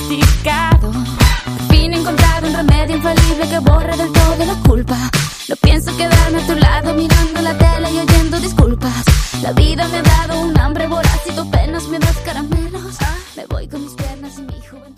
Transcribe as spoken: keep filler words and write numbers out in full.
practicado. Por fin he encontrado un remedio infalible que borra del todo la culpa. No pienso quedarme a tu lado mirando la tele y oyendo disculpas. La vida me ha dado un hambre voraz y tú apenas me das caramelos. Me voy con mis piernas y mi juventud.